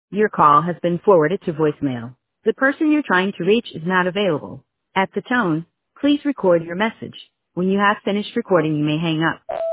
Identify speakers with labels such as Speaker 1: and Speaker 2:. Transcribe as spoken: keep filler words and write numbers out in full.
Speaker 1: Your call has been forwarded to voicemail. The person you're trying to reach is not available. At the tone, please record your message. When you have finished recording, you may hang up.